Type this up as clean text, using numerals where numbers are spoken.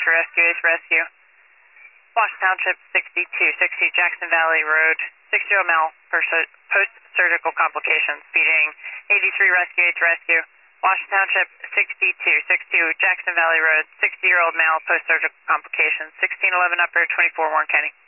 for rescue, A for rescue. Washington Township 6260 Jackson Valley Road, 60-year-old male post-surgical complications, feeding 83 rescue, A to rescue. Washington Township 6262 Jackson Valley Road, 60-year-old male post-surgical complications, 1611 upper, 24 Warren County.